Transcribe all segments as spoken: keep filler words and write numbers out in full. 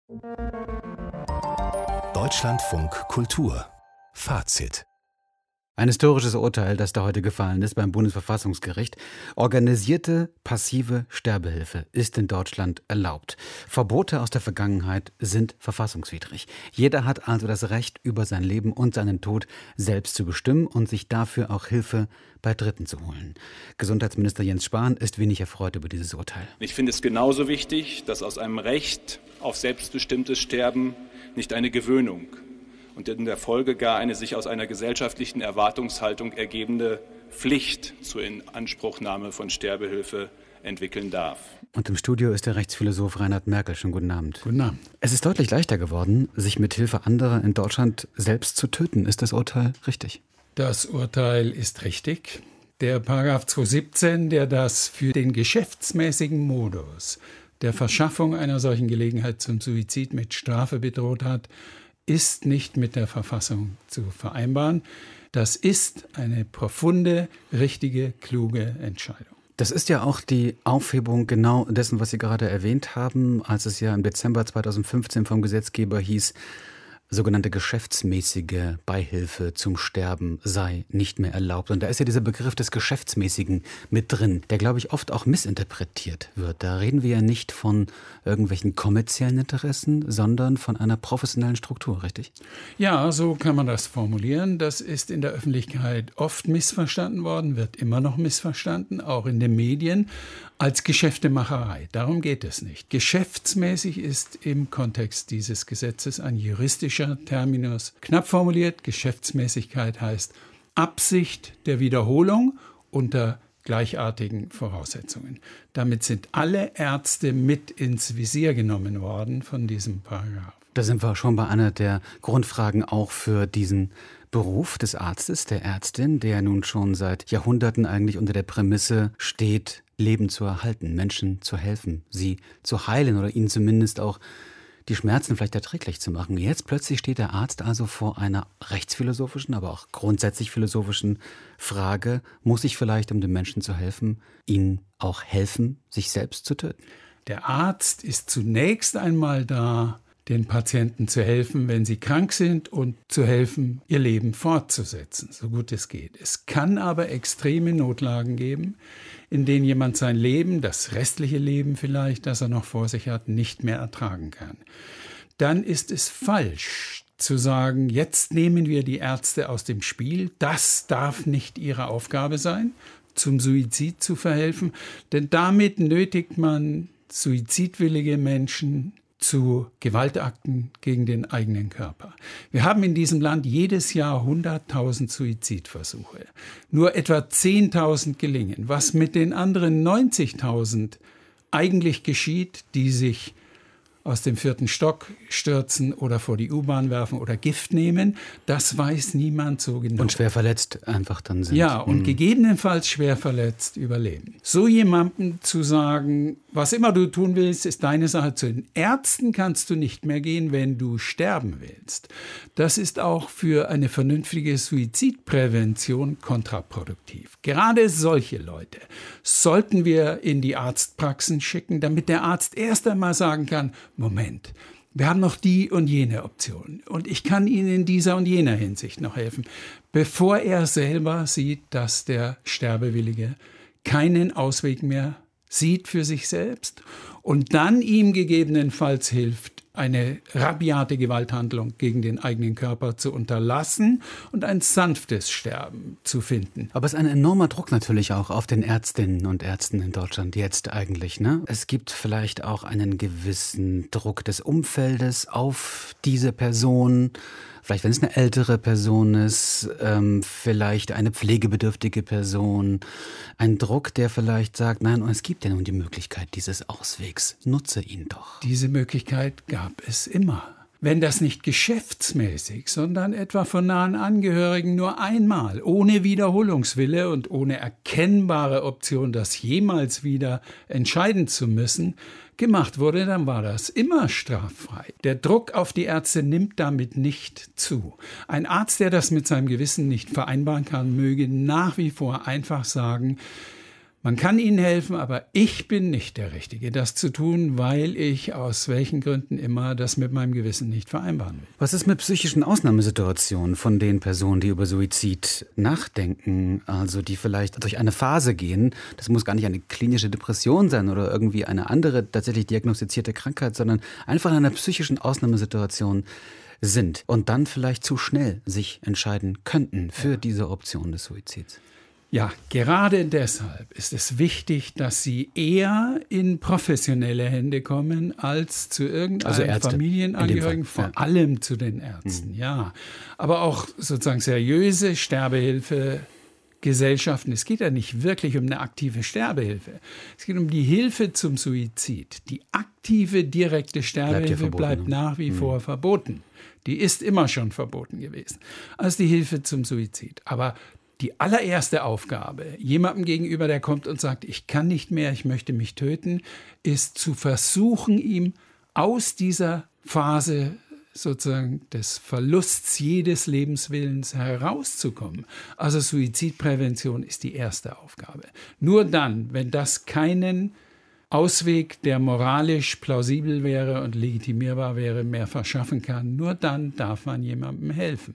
Deutschlandfunk Kultur Fazit. Ein historisches Urteil, das da heute gefallen ist beim Bundesverfassungsgericht. Organisierte, passive Sterbehilfe ist in Deutschland erlaubt. Verbote aus der Vergangenheit sind verfassungswidrig. Jeder hat also das Recht, über sein Leben und seinen Tod selbst zu bestimmen und sich dafür auch Hilfe bei Dritten zu holen. Gesundheitsminister Jens Spahn ist wenig erfreut über dieses Urteil. Ich finde es genauso wichtig, dass aus einem Recht auf selbstbestimmtes Sterben nicht eine Gewöhnung und in der Folge gar eine sich aus einer gesellschaftlichen Erwartungshaltung ergebende Pflicht zur Inanspruchnahme von Sterbehilfe entwickeln darf. Und im Studio ist der Rechtsphilosoph Reinhard Merkel. Schönen guten Abend. Guten Abend. Es ist deutlich leichter geworden, sich mit Hilfe anderer in Deutschland selbst zu töten. Ist das Urteil richtig? Das Urteil ist richtig. Der Paragraph zweihundertsiebzehn, der das für den geschäftsmäßigen Modus der Verschaffung einer solchen Gelegenheit zum Suizid mit Strafe bedroht hat, ist nicht mit der Verfassung zu vereinbaren. Das ist eine profunde, richtige, kluge Entscheidung. Das ist ja auch die Aufhebung genau dessen, was Sie gerade erwähnt haben, als es ja im Dezember zweitausendfünfzehn vom Gesetzgeber hieß, sogenannte geschäftsmäßige Beihilfe zum Sterben sei nicht mehr erlaubt. Und da ist ja dieser Begriff des Geschäftsmäßigen mit drin, der, glaube ich, oft auch missinterpretiert wird. Da reden wir ja nicht von irgendwelchen kommerziellen Interessen, sondern von einer professionellen Struktur, richtig? Ja, so kann man das formulieren. Das ist in der Öffentlichkeit oft missverstanden worden, wird immer noch missverstanden, auch in den Medien, als Geschäftemacherei. Darum geht es nicht. Geschäftsmäßig ist im Kontext dieses Gesetzes ein juristischer Terminus. Knapp formuliert, Geschäftsmäßigkeit heißt Absicht der Wiederholung unter gleichartigen Voraussetzungen. Damit sind alle Ärzte mit ins Visier genommen worden von diesem Paragraph. Da sind wir schon bei einer der Grundfragen auch für diesen Beruf des Arztes, der Ärztin, der nun schon seit Jahrhunderten eigentlich unter der Prämisse steht, Leben zu erhalten, Menschen zu helfen, sie zu heilen oder ihnen zumindest auch die Schmerzen vielleicht erträglich zu machen. Jetzt plötzlich steht der Arzt also vor einer rechtsphilosophischen, aber auch grundsätzlich philosophischen Frage, muss ich vielleicht, um den Menschen zu helfen, ihnen auch helfen, sich selbst zu töten? Der Arzt ist zunächst einmal da, den Patienten zu helfen, wenn sie krank sind und zu helfen, ihr Leben fortzusetzen, so gut es geht. Es kann aber extreme Notlagen geben, in denen jemand sein Leben, das restliche Leben vielleicht, das er noch vor sich hat, nicht mehr ertragen kann. Dann ist es falsch zu sagen, jetzt nehmen wir die Ärzte aus dem Spiel, das darf nicht ihre Aufgabe sein, zum Suizid zu verhelfen, denn damit nötigt man suizidwillige Menschen zu Gewaltakten gegen den eigenen Körper. Wir haben in diesem Land jedes Jahr hunderttausend Suizidversuche. Nur etwa zehntausend gelingen. Was mit den anderen neunzigtausend eigentlich geschieht, die sich aus dem vierten Stock stürzen oder vor die U-Bahn werfen oder Gift nehmen, das weiß niemand so genau. Und schwer verletzt einfach dann sind. Ja, und mhm. gegebenenfalls schwer verletzt überleben. So jemandem zu sagen, was immer du tun willst, ist deine Sache. Zu den Ärzten kannst du nicht mehr gehen, wenn du sterben willst. Das ist auch für eine vernünftige Suizidprävention kontraproduktiv. Gerade solche Leute sollten wir in die Arztpraxen schicken, damit der Arzt erst einmal sagen kann, Moment, wir haben noch die und jene Option und ich kann Ihnen in dieser und jener Hinsicht noch helfen, bevor er selber sieht, dass der Sterbewillige keinen Ausweg mehr sieht für sich selbst und dann ihm gegebenenfalls hilft, eine rabiate Gewalthandlung gegen den eigenen Körper zu unterlassen und ein sanftes Sterben zu finden. Aber es ist ein enormer Druck natürlich auch auf den Ärztinnen und Ärzten in Deutschland jetzt eigentlich, ne? Es gibt vielleicht auch einen gewissen Druck des Umfeldes auf diese Person. Vielleicht, wenn es eine ältere Person ist, ähm, vielleicht eine pflegebedürftige Person. Ein Druck, der vielleicht sagt, nein, es gibt ja nun die Möglichkeit dieses Auswegs. Nutze ihn doch. Diese Möglichkeit gab es immer. Wenn das nicht geschäftsmäßig, sondern etwa von nahen Angehörigen nur einmal, ohne Wiederholungswille und ohne erkennbare Option, das jemals wieder entscheiden zu müssen, gemacht wurde, dann war das immer straffrei. Der Druck auf die Ärzte nimmt damit nicht zu. Ein Arzt, der das mit seinem Gewissen nicht vereinbaren kann, möge nach wie vor einfach sagen, Man kann ihnen helfen, aber ich bin nicht der Richtige, das zu tun, weil ich aus welchen Gründen immer das mit meinem Gewissen nicht vereinbaren will. Was ist mit psychischen Ausnahmesituationen von den Personen, die über Suizid nachdenken, also die vielleicht durch eine Phase gehen? Das muss gar nicht eine klinische Depression sein oder irgendwie eine andere tatsächlich diagnostizierte Krankheit, sondern einfach in einer psychischen Ausnahmesituation sind und dann vielleicht zu schnell sich entscheiden könnten für diese Option des Suizids. Ja, gerade deshalb ist es wichtig, dass sie eher in professionelle Hände kommen als zu irgendeinem also Familienangehörigen, vor ja. allem zu den Ärzten, mhm. ja. Aber auch sozusagen seriöse Sterbehilfegesellschaften. Es geht ja nicht wirklich um eine aktive Sterbehilfe. Es geht um die Hilfe zum Suizid. Die aktive, direkte Sterbehilfe bleibt, bleibt nach wie mhm. vor verboten. Die ist immer schon verboten gewesen. Also die Hilfe zum Suizid. Aber die allererste Aufgabe, jemandem gegenüber, der kommt und sagt, ich kann nicht mehr, ich möchte mich töten, ist zu versuchen, ihm aus dieser Phase sozusagen des Verlusts jedes Lebenswillens herauszukommen. Also Suizidprävention ist die erste Aufgabe. Nur dann, wenn das keinen Ausweg, der moralisch plausibel wäre und legitimierbar wäre, mehr verschaffen kann, nur dann darf man jemandem helfen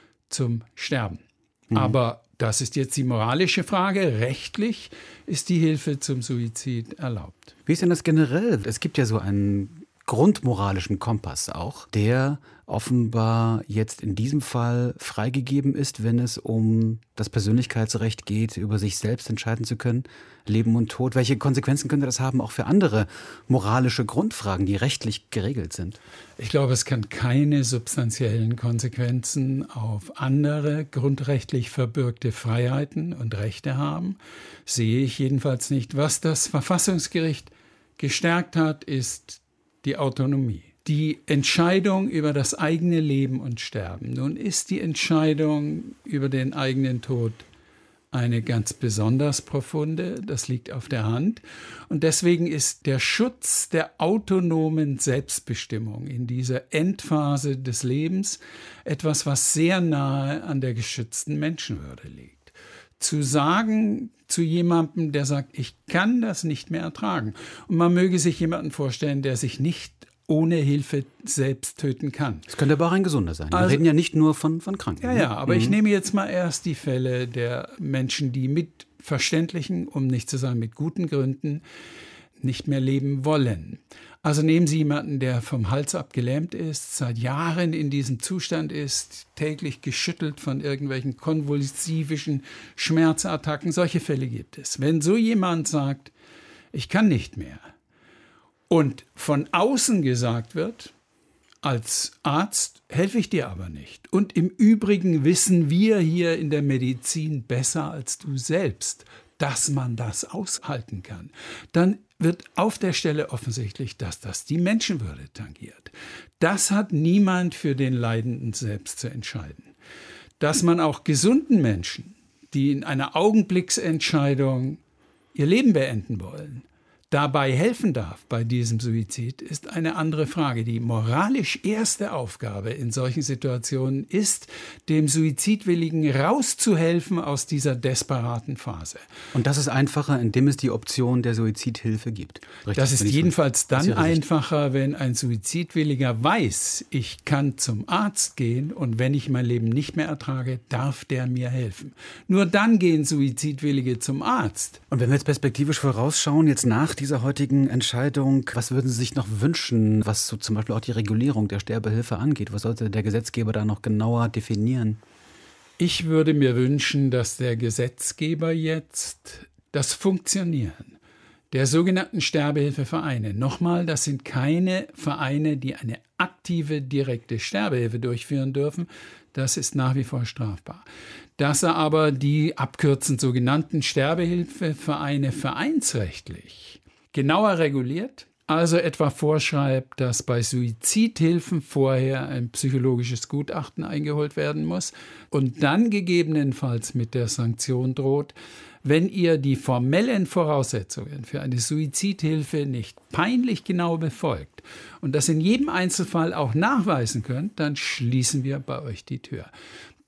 zum Sterben. Mhm. Aber das ist jetzt die moralische Frage. Rechtlich ist die Hilfe zum Suizid erlaubt. Wie ist denn das generell? Es gibt ja so einen grundmoralischen Kompass auch, der offenbar jetzt in diesem Fall freigegeben ist, wenn es um das Persönlichkeitsrecht geht, über sich selbst entscheiden zu können, Leben und Tod. Welche Konsequenzen könnte das haben auch für andere moralische Grundfragen, die rechtlich geregelt sind? Ich glaube, es kann keine substanziellen Konsequenzen auf andere grundrechtlich verbürgte Freiheiten und Rechte haben. Sehe ich jedenfalls nicht. Was das Verfassungsgericht gestärkt hat, ist die Autonomie. Die Entscheidung über das eigene Leben und Sterben. Nun ist die Entscheidung über den eigenen Tod eine ganz besonders profunde, das liegt auf der Hand. Und deswegen ist der Schutz der autonomen Selbstbestimmung in dieser Endphase des Lebens etwas, was sehr nahe an der geschützten Menschenwürde liegt. Zu sagen zu jemandem, der sagt, ich kann das nicht mehr ertragen. Und man möge sich jemanden vorstellen, der sich nicht ohne Hilfe selbst töten kann. Das könnte aber auch ein Gesunder sein. Wir also, reden ja nicht nur von, von Kranken. Ja, ja, aber mhm. ich nehme jetzt mal erst die Fälle der Menschen, die mit verständlichen, um nicht zu sagen mit guten Gründen, nicht mehr leben wollen. Also nehmen Sie jemanden, der vom Hals ab gelähmt ist, seit Jahren in diesem Zustand ist, täglich geschüttelt von irgendwelchen konvulsivischen Schmerzattacken. Solche Fälle gibt es. Wenn so jemand sagt, ich kann nicht mehr, und von außen gesagt wird, als Arzt helfe ich dir aber nicht. Und im Übrigen wissen wir hier in der Medizin besser als du selbst, dass man das aushalten kann. Dann wird auf der Stelle offensichtlich, dass das die Menschenwürde tangiert. Das hat niemand für den Leidenden selbst zu entscheiden. Dass man auch gesunden Menschen, die in einer Augenblicksentscheidung ihr Leben beenden wollen, dabei helfen darf bei diesem Suizid, ist eine andere Frage. Die moralisch erste Aufgabe in solchen Situationen ist, dem Suizidwilligen rauszuhelfen aus dieser desperaten Phase. Und das ist einfacher, indem es die Option der Suizidhilfe gibt. Richtig, das ist jedenfalls dann einfacher, wenn ein Suizidwilliger weiß, ich kann zum Arzt gehen und wenn ich mein Leben nicht mehr ertrage, darf der mir helfen. Nur dann gehen Suizidwillige zum Arzt. Und wenn wir jetzt perspektivisch vorausschauen, jetzt nach dieser heutigen Entscheidung, was würden Sie sich noch wünschen, was so zum Beispiel auch die Regulierung der Sterbehilfe angeht? Was sollte der Gesetzgeber da noch genauer definieren? Ich würde mir wünschen, dass der Gesetzgeber jetzt das Funktionieren der sogenannten Sterbehilfevereine, nochmal, das sind keine Vereine, die eine aktive, direkte Sterbehilfe durchführen dürfen, das ist nach wie vor strafbar. Dass er aber die abkürzend sogenannten Sterbehilfevereine vereinsrechtlich genauer reguliert, also etwa vorschreibt, dass bei Suizidhilfen vorher ein psychologisches Gutachten eingeholt werden muss und dann gegebenenfalls mit der Sanktion droht, wenn ihr die formellen Voraussetzungen für eine Suizidhilfe nicht peinlich genau befolgt und das in jedem Einzelfall auch nachweisen könnt, dann schließen wir bei euch die Tür.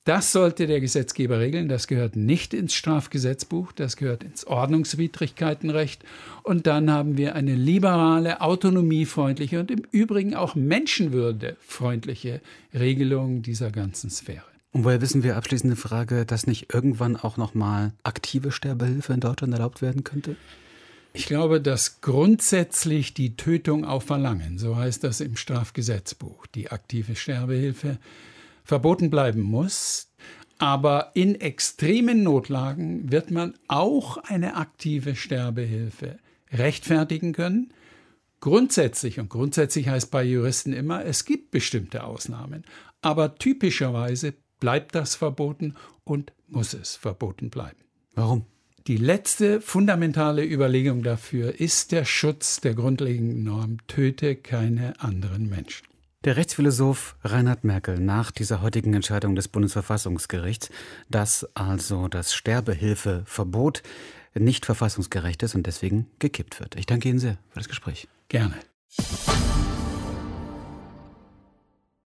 Das sollte der Gesetzgeber regeln. Das gehört nicht ins Strafgesetzbuch, das gehört ins Ordnungswidrigkeitenrecht. Und dann haben wir eine liberale, autonomiefreundliche und im Übrigen auch menschenwürdefreundliche Regelung dieser ganzen Sphäre. Und woher wissen wir, abschließende Frage, dass nicht irgendwann auch nochmal aktive Sterbehilfe in Deutschland erlaubt werden könnte? Ich glaube, dass grundsätzlich die Tötung auf Verlangen, so heißt das im Strafgesetzbuch, die aktive Sterbehilfe, verboten bleiben muss. Aber in extremen Notlagen wird man auch eine aktive Sterbehilfe rechtfertigen können. Grundsätzlich, und grundsätzlich heißt bei Juristen immer, es gibt bestimmte Ausnahmen. Aber typischerweise bleibt das verboten und muss es verboten bleiben. Warum? Die letzte fundamentale Überlegung dafür ist der Schutz der grundlegenden Norm: töte keine anderen Menschen. Der Rechtsphilosoph Reinhard Merkel nach dieser heutigen Entscheidung des Bundesverfassungsgerichts, dass also das Sterbehilfeverbot nicht verfassungsgerecht ist und deswegen gekippt wird. Ich danke Ihnen sehr für das Gespräch. Gerne.